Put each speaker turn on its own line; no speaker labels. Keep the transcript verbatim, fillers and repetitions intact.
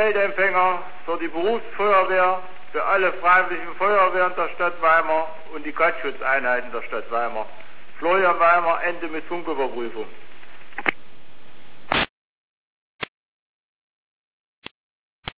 Geldempfänger für die Berufsfeuerwehr, für alle freiwilligen Feuerwehren der Stadt Weimar und die Brandschutzeinheiten der Stadt Weimar. Florian Weimar, Ende mit Funküberprüfung.